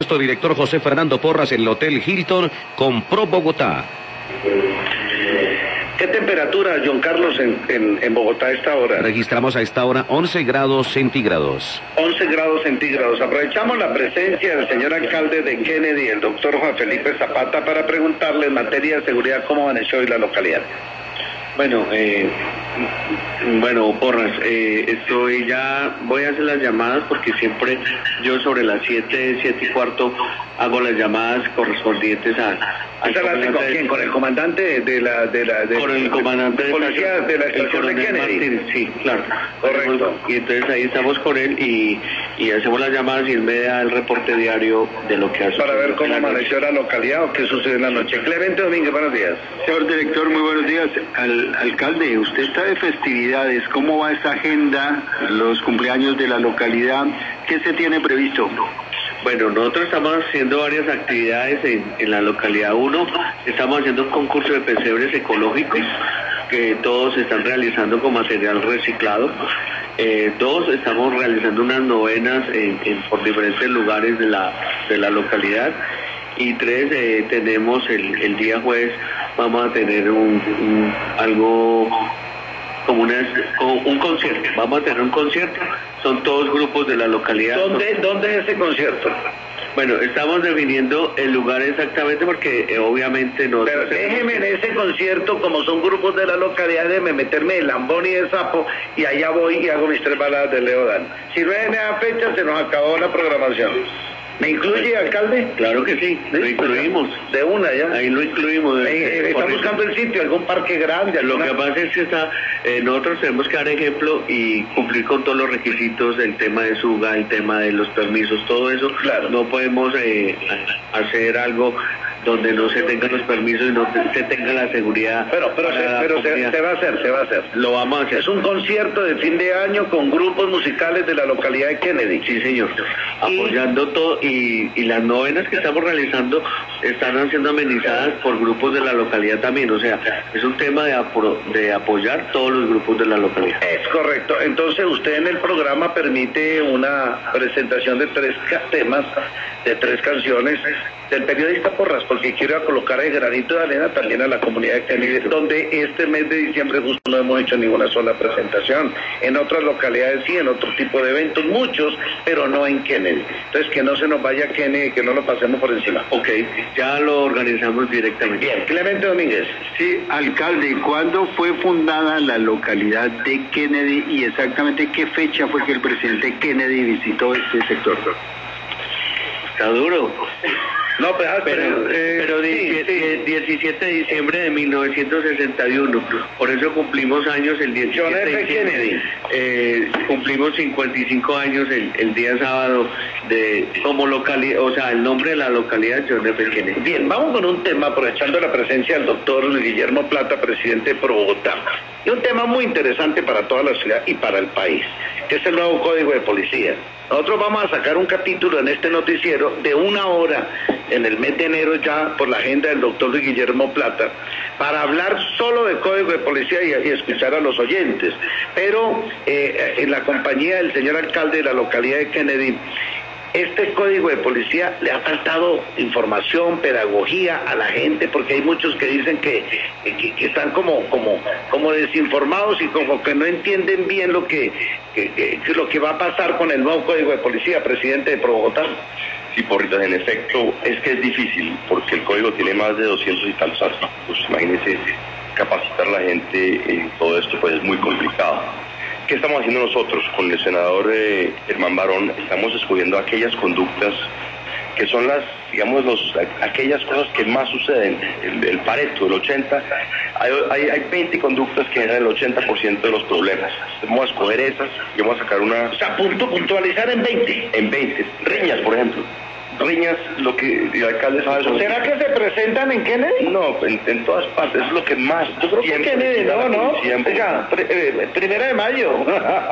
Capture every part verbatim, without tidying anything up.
Nuestro director José Fernando Porras en el Hotel Hilton compró Bogotá. ¿Qué temperatura, John Carlos, en, en, en Bogotá a esta hora? Registramos a esta hora once grados centígrados. once grados centígrados. Aprovechamos la presencia del señor alcalde de Kennedy, el doctor Juan Felipe Zapata, para preguntarle en materia de seguridad cómo amaneció hoy la localidad. Bueno, eh, bueno, Porras, eh, estoy ya, voy a hacer las llamadas porque siempre yo sobre las siete, siete y cuarto hago las llamadas correspondientes a... a ¿Esa la hace con quién? ¿Con el comandante de la... De la de, con el comandante de policía de la estación de Kennedy? Martín, sí, claro. Correcto. Y entonces ahí estamos con él y, y hacemos las llamadas y él me da el reporte diario de lo que hace. Para ver cómo amaneció la localidad o qué sucede en la noche. Clemente Domínguez, buenos días. Señor director, muy buenos días. Al alcalde, usted está de festividades, ¿cómo va esa agenda, los cumpleaños de la localidad? ¿Qué se tiene previsto? Bueno, nosotros estamos haciendo varias actividades en, en la localidad. Uno, estamos haciendo un concurso de pesebres ecológicos que todos están realizando con material reciclado. Eh, dos, estamos realizando unas novenas en, en, por diferentes lugares de la, de la localidad. Y tres, eh, tenemos el, el día jueves, vamos a tener un, un algo como una, como un concierto, vamos a tener un concierto, son todos grupos de la localidad. ¿Dónde, ¿dónde es ese concierto? Bueno, estamos definiendo el lugar exactamente porque eh, obviamente no... Pero déjeme en ese concierto, como son grupos de la localidad, déjeme meterme el lambón y el sapo, y allá voy y hago mis tres baladas de Leodán. Si no es en esa fecha, se nos acabó la programación. ¿Me incluye, alcalde? Claro que sí, lo incluimos. De una ya. Ahí lo incluimos. Eh, está buscando el sitio, algún parque grande. Lo alguna... que pasa es que está, eh, nosotros tenemos que dar ejemplo y cumplir con todos los requisitos, el tema de SUGA, el tema de los permisos, todo eso. Claro. No podemos eh, hacer algo donde no se tengan los permisos y no se tenga la seguridad. Pero, pero, se, pero se, se va a hacer, se va a hacer. Lo vamos a hacer. Es un concierto de fin de año con grupos musicales de la localidad de Kennedy. Sí, señor. Y... apoyando todo y, y las novenas que estamos realizando están siendo amenizadas por grupos de la localidad también. O sea, es un tema de, apro de apoyar todos los grupos de la localidad. Es correcto. Entonces usted en el programa permite una presentación de tres temas, de tres canciones del periodista Porras, porque quiero colocar el granito de arena también a la comunidad de Kennedy, donde este mes de diciembre justo no hemos hecho ninguna sola presentación. En otras localidades sí, en otro tipo de eventos, muchos, pero no en Kennedy. Entonces que no se nos vaya Kennedy, que no lo pasemos por encima. Ok, ya lo organizamos directamente. Bien, Clemente Domínguez. Sí, alcalde, ¿cuándo fue fundada la localidad de Kennedy y exactamente qué fecha fue que el presidente Kennedy visitó este sector? Está duro. No, pues, pero, eh, pero sí, sí. diecisiete de diciembre de mil novecientos sesenta y uno, por eso cumplimos años el diecisiete de diciembre. Kennedy. Eh, cumplimos cincuenta y cinco años el, el día sábado de como localidad, o sea, el nombre de la localidad John F. Kennedy. Bien, vamos con un tema, aprovechando la presencia del doctor Guillermo Plata, presidente de Bogotá. Y un tema muy interesante para toda la ciudad y para el país, que es el nuevo Código de Policía. Nosotros vamos a sacar un capítulo en este noticiero de una hora en el mes de enero ya por la agenda del doctor Luis Guillermo Plata para hablar solo del Código de Policía y, y escuchar a los oyentes. Pero eh, en la compañía del señor alcalde de la localidad de Kennedy, este Código de Policía le ha faltado información, pedagogía a la gente, porque hay muchos que dicen que, que, que están como, como, como desinformados y como que no entienden bien lo que, que, que, lo que va a pasar con el nuevo Código de Policía, presidente de Bogotá. Sí, Porritas, en efecto, es que es difícil, porque el código tiene más de doscientos y tantos artículos. Imagínense, capacitar a la gente en todo esto pues es muy complicado. ¿Qué estamos haciendo nosotros? Con el senador eh, Germán Barón estamos escogiendo aquellas conductas que son las, digamos, los, aquellas cosas que más suceden, el, el Pareto, el ochenta, hay, hay, hay veinte conductas que generan el ochenta por ciento de los problemas. Vamos a escoger esas y vamos a sacar una... O sea, punto, puntualizar en veinte. En veinte. Riñas, por ejemplo. Riñas, lo que el alcalde sabe... Sobre... ¿Será que se presentan en Kennedy? No, en, en todas partes, es lo que más... Yo creo que en Kennedy, no, no. Oiga, pr eh, primera de mayo.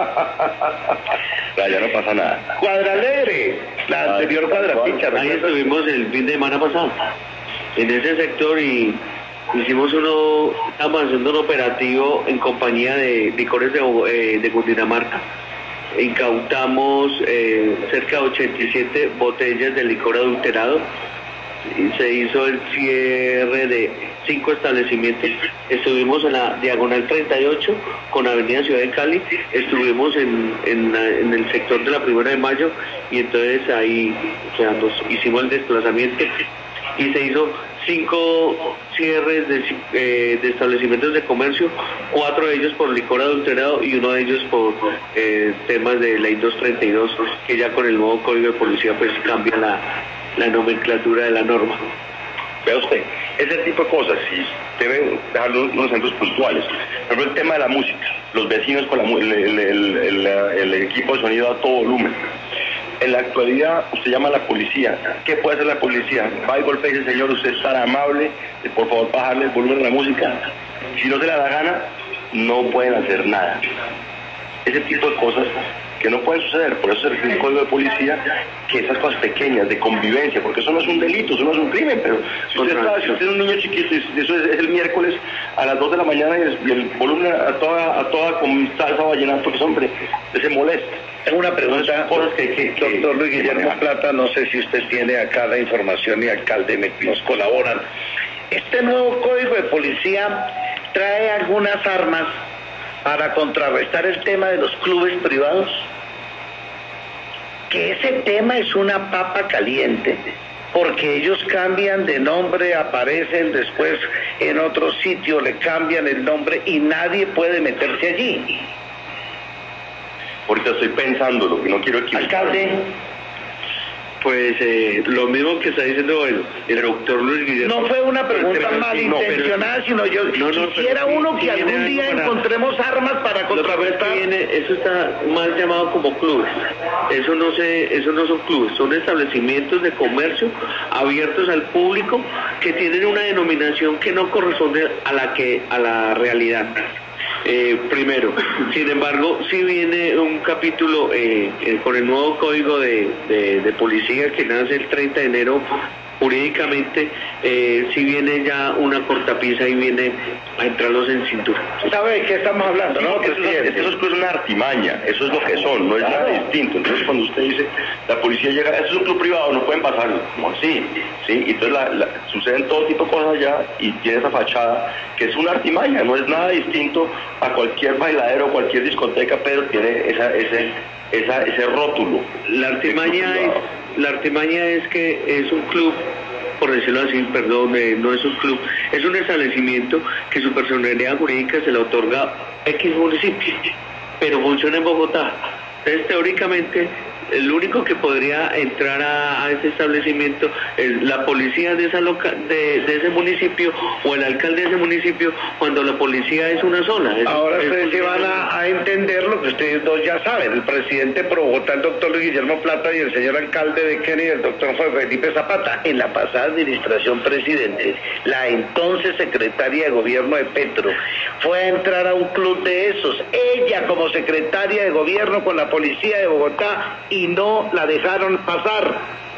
Ya, ya no pasa nada. Cuadralegre, la ah, anterior cuadrapicha. Ahí estuvimos el fin de semana pasado, en ese sector, y hicimos uno, estamos haciendo un operativo en compañía de licores de, eh, de Cundinamarca. incautamos eh, cerca de ochenta y siete botellas de licor adulterado. Se hizo el cierre de cinco establecimientos. Estuvimos en la diagonal treinta y ocho con Avenida Ciudad de Cali, estuvimos en, en, en el sector de la Primera de Mayo, y entonces ahí, o sea, nos hicimos el desplazamiento y se hizo cinco cierres de, eh, de establecimientos de comercio, cuatro de ellos por licor adulterado y uno de ellos por eh, temas de ley doscientos treinta y dos, que ya con el nuevo código de policía pues cambia la la nomenclatura de la norma. Vea usted, ese tipo de cosas, si deben dejar unos ejemplos puntuales. Por ejemplo, el tema de la música, los vecinos con la, el, el, el, el, el equipo de sonido a todo volumen. En la actualidad, usted llama a la policía. ¿Qué puede hacer la policía? Va y golpea y dice, señor, usted es tan amable, de por favor bajarle el volumen de la música. Si no se le da gana, no pueden hacer nada. Ese tipo de cosas que no pueden suceder, por eso se requiere un código de policía, que esas cosas pequeñas de convivencia, porque eso no es un delito, eso no es un crimen, pero si usted, está, si usted es un niño chiquito y eso es, es el miércoles a las dos de la mañana y el, y el volumen a toda, a toda con salsa vallenato, pues hombre, se molesta. Tengo una pregunta, cosas que, que, que, doctor Luis Guillermo Plata, no sé si usted tiene acá la información y alcalde me, nos colaboran. Este nuevo código de policía trae algunas armas para contrarrestar el tema de los clubes privados, que ese tema es una papa caliente, porque ellos cambian de nombre, aparecen después en otro sitio, le cambian el nombre y nadie puede meterse allí. Ahorita estoy pensando, lo que no quiero equivocarme. Alcalde. Pues eh, lo mismo que está diciendo el, el doctor Luis Guillermo. No fue una pregunta malintencionada, sino yo no, no, quisiera uno que algún día para, encontremos armas para contrarrestar. Viene, eso está mal llamado como clubes. Eso no se, eso no son clubes, son establecimientos de comercio abiertos al público que tienen una denominación que no corresponde a la que a la realidad. Eh, primero, sin embargo, sí viene un capítulo eh, eh, con el nuevo código de, de, de policía que nace el treinta de enero. Jurídicamente, eh, si viene ya una cortapisa y viene a entrarlos en cintura. ¿Sabe de qué estamos hablando, no? Eso, eso, eso es una artimaña, eso es lo que son, no es nada distinto. Entonces, cuando usted dice, la policía llega, eso es un club privado, no pueden pasar, como así, ¿sí? Y entonces la, la, suceden todo tipo de cosas allá y tiene esa fachada que es una artimaña, no es nada distinto a cualquier bailadero, cualquier discoteca, pero tiene esa, ese, esa, ese rótulo. La artimaña es... La artimaña es que es un club, por decirlo así, perdón, eh, no es un club, es un establecimiento que su personalidad jurídica se le otorga X municipio, pero funciona en Bogotá. Entonces, teóricamente, el único que podría entrar a, a ese establecimiento es la policía de, esa loca, de, de ese municipio o el alcalde de ese municipio, cuando la policía es una sola. Es, Ahora es ustedes se van a, a entender lo que ustedes dos ya saben. El presidente pro Bogotá, el doctor Luis Guillermo Plata, y el señor alcalde de Kennedy, el doctor Felipe Zapata. En la pasada administración presidente, la entonces secretaria de gobierno de Petro fue a entrar a un club de esos. Ella como secretaria de gobierno con la policía de Bogotá, y no la dejaron pasar,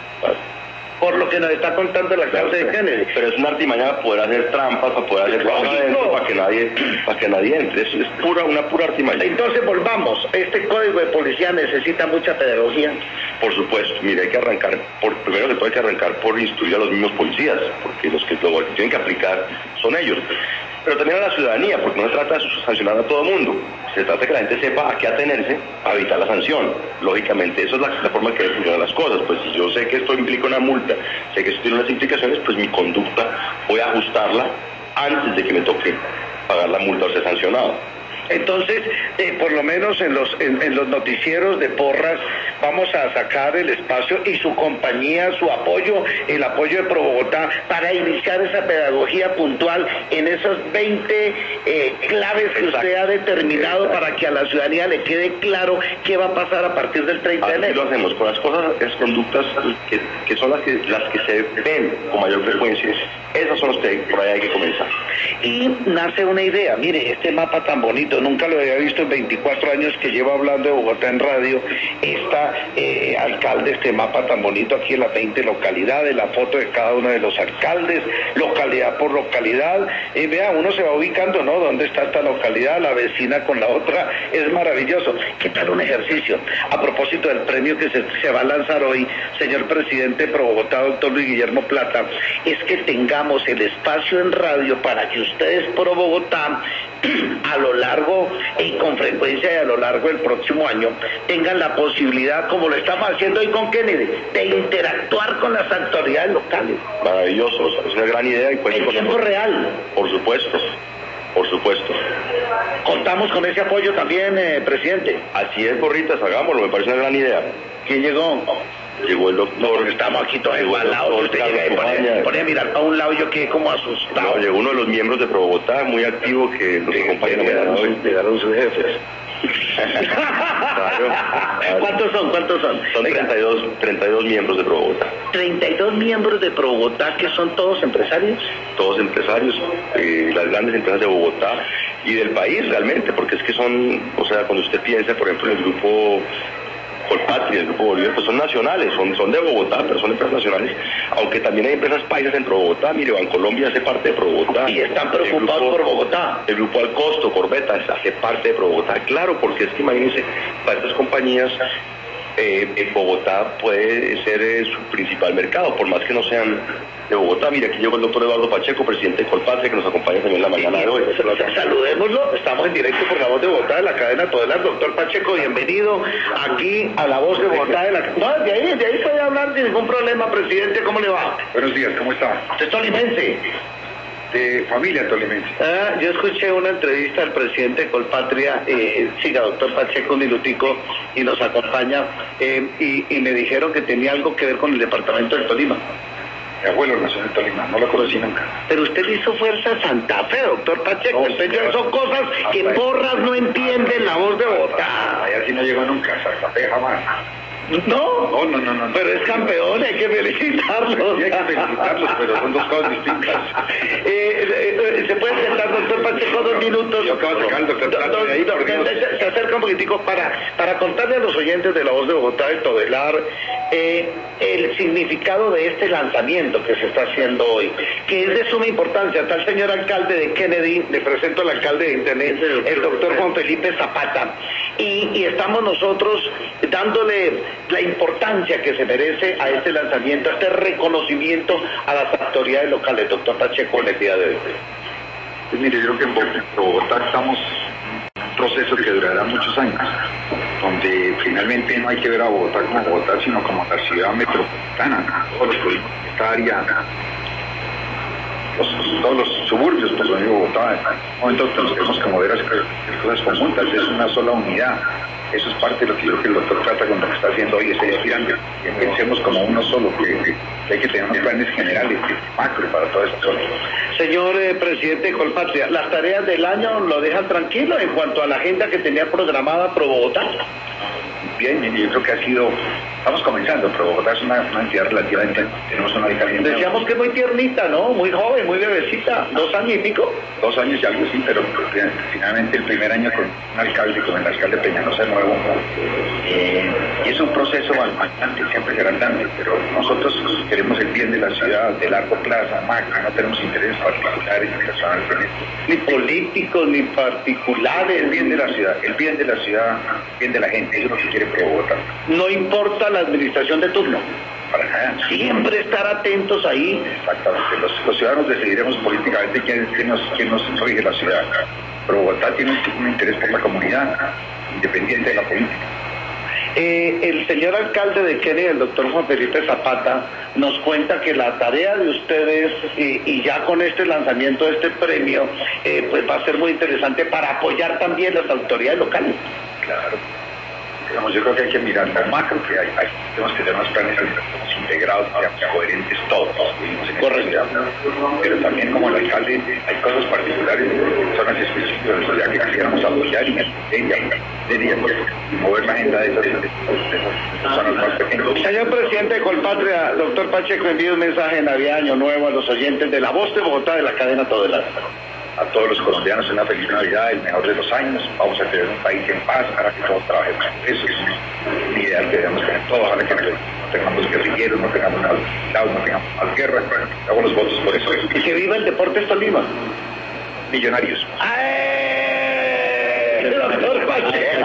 por lo que nos está contando el alcalde de Kennedy. Pero es una artimaña para poder hacer trampas, para poder hacer cosas adentro, para que nadie, para que nadie entre. Es, es pura, una pura artimaña. Entonces volvamos, este código de policía necesita mucha pedagogía. Por supuesto, mire, hay que arrancar, por, primero se puede que arrancar por instruir a los mismos policías, porque los que lo tienen que aplicar son ellos. Pero también a la ciudadanía, porque no se trata de sancionar a todo el mundo, se trata de que la gente sepa a qué atenerse para evitar la sanción. Lógicamente, eso es la, la forma que deben funcionar las cosas. Pues si yo sé que esto implica una multa, sé que esto tiene unas implicaciones, pues mi conducta voy a ajustarla antes de que me toque pagar la multa o ser sancionado. Entonces, eh, por lo menos en los en, en los noticieros de Porras vamos a sacar el espacio y su compañía, su apoyo, el apoyo de Pro Bogotá para iniciar esa pedagogía puntual en esas veinte eh, claves que usted ha determinado para que a la ciudadanía le quede claro qué va a pasar a partir del treinta de enero. Así lo hacemos con las cosas, las conductas que, que son las que, las que se ven con mayor frecuencia. Esas son las que por ahí hay que comenzar. Y nace una idea, mire, este mapa tan bonito, yo nunca lo había visto en veinticuatro años que llevo hablando de Bogotá en radio, esta eh, alcalde, este mapa tan bonito aquí en las veinte localidades, la foto de cada uno de los alcaldes, localidad por localidad, eh, vea, uno se va ubicando, ¿no? ¿Dónde está esta localidad? La vecina con la otra, es maravilloso. ¿Qué tal un ejercicio? A propósito del premio que se, se va a lanzar hoy, señor presidente Pro Bogotá, doctor Luis Guillermo Plata, es que tengamos el espacio en radio para que ustedes Pro Bogotá, a lo largo y con frecuencia y a lo largo del próximo año, tengan la posibilidad, como lo estamos haciendo hoy con Kennedy, de interactuar con las autoridades locales. Maravilloso, es una gran idea. Y pues, en tiempo real. Por supuesto, por supuesto. Contamos con ese apoyo también, eh, presidente. Así es, Borritas, hagámoslo, me parece una gran idea. ¿Quién llegó? Llegó el doctor. No, estamos aquí todos igualados. Usted llega y pone, pone a mirar para un lado, yo quedé como asustado. No, llegó uno de los miembros de Pro Bogotá, muy activo, que nos acompaña en la mañana hoy. Llegaron sus jefes. Claro, claro. ¿Cuántos son? ¿Cuántos son? Son treinta y dos, treinta y dos miembros de Pro Bogotá. treinta y dos miembros de Pro Bogotá, que son todos empresarios. Todos empresarios, eh, las grandes empresas de Bogotá y del país realmente, porque es que son, o sea, cuando usted piensa, por ejemplo, en el grupo Colpatria, el grupo Bolívar, pues son nacionales, son, son de Bogotá, pero son empresas nacionales, aunque también hay empresas paisas en Pro Bogotá. Mire, Bancolombia hace parte de Pro Bogotá. Y están preocupados grupo, por Bogotá. El grupo Alcosto, Corbeta, hace parte de Pro Bogotá, claro, porque es que imagínense, para estas compañías, eh, en Bogotá puede ser eh, su principal mercado, por más que no sean de Bogotá. Mira, aquí llegó el doctor Eduardo Pacheco, presidente de Colpatria, que nos acompaña también en la mañana de hoy. Saludémoslo, estamos en directo por La Voz de Bogotá de la cadena Todelar. Doctor Pacheco, bienvenido aquí a La Voz de Bogotá de la... No, de ahí, de ahí puede hablar sin ningún problema, presidente, ¿cómo le va? Buenos días, ¿cómo está? Usted es tolimense. De familia tolimense. Ah, yo escuché una entrevista al presidente de Colpatria, eh, siga doctor Pacheco un minutico, y nos acompaña, eh, y, y me dijeron que tenía algo que ver con el departamento del Tolima. Mi abuelo nació en Tolima, no lo conocí nunca. Pero usted hizo Fuerza Santa Fe, doctor Pacheco. No, usted ya son cosas que Porras no entiende en La Voz de Bogotá. Allá sí no llegó nunca, Santa Fe jamás. No, no, no, no, no. Pero es campeón, hay que felicitarlo. Sí, hay que felicitarlos, pero son dos cosas distintas. eh, eh, ¿Se puede sentar, doctor Pacheco, dos minutos? Yo acabo de sacar el doctor Plata de ahí, do, do, se, se acerca un poquitico para, para contarle a los oyentes de La Voz de Bogotá, de Todelar, eh, el significado de este lanzamiento que se está haciendo hoy, que es de suma importancia. Está el señor alcalde de Kennedy, le presento al alcalde de Internet, el doctor Juan Felipe Zapata, y, y estamos nosotros dándole la importancia que se merece a este lanzamiento, a este reconocimiento a las autoridades locales. Doctor Pacheco, en el día de hoy. Pues mire, yo creo que en Bogotá estamos en un proceso que durará muchos años, donde finalmente no hay que ver a Bogotá como Bogotá, sino como la ciudad metropolitana, todos los pueblos de esta área, los, todos los suburbios, por lo de Bogotá. En un momento nos tenemos que mover a cosas conjuntas, es una sola unidad. Eso es parte de lo que yo creo que el doctor trata con lo que está haciendo hoy, está inspirando. Que pensemos como uno solo, que, que hay que tener unos planes generales, macro para toda esta zona. Señor eh, presidente de Colpatria, ¿las tareas del año lo dejan tranquilo en cuanto a la agenda que tenía programada Pro Bogotá? Bien, yo creo que ha sido, estamos comenzando, pero Bogotá es una, una entidad relativamente, tenemos una diferencia. Decíamos que muy tiernita, ¿no? Muy joven, muy bebecita, dos años y pico. Dos años y algo sí, pero finalmente el primer año con un alcalde, con el alcalde Peñalosa nuevo, eh, y es un proceso bastante, siempre será andante, pero nosotros queremos el bien de la ciudad, de largo plazo, macro, no tenemos intereses particulares ni personales, ni políticos, ni particulares. El bien de la ciudad, el bien de la ciudad, el bien de la gente, eso es lo que quiere Pro Bogotá. No importa la administración de turno. Para nada. Siempre estar atentos ahí. Exactamente. Los, los ciudadanos decidiremos políticamente quién, quién, nos, quién nos rige la ciudad. Pero Bogotá tiene un, un interés por la comunidad, independiente de la política. Eh, el señor alcalde de Kennedy, el doctor Juan Felipe Zapata, nos cuenta que la tarea de ustedes, y, y ya con este lanzamiento de este premio, eh, pues va a ser muy interesante para apoyar también las autoridades locales. Claro. Digamos, yo creo que hay que mirar lo macro que hay, hay. Tenemos que tener unos planes integrados, coherentes todos, correcto. Pero también como el alcalde hay cosas particulares, zonas específicas de la sociedad que quisiéramos apoyar y, y, y mover la agenda de esas, de esas zonas más pequeñas. Señor presidente de Colpatria, doctor Pacheco, envía un mensaje de Navidad, Año Nuevo a los oyentes de La Voz de Bogotá de la cadena Todelar. a todos los colombianos una feliz Navidad, el mejor de los años. Vamos a tener un país en paz para que todos trabajemos por eso. Es mi ideal que debemos tener todos, ojalá que no tengamos guerrilleros, no tengamos lados, no tengamos más guerras. Bueno, hago los votos por eso. Y que viva el Deportes Tolima. Millonarios. Doctor Pacheco.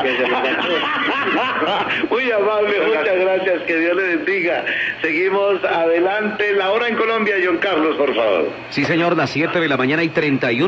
Muy amable, muchas gracias, que Dios le bendiga. Seguimos adelante. La hora en Colombia, John Carlos, por favor. Sí, señor, las siete de la mañana y treinta y uno.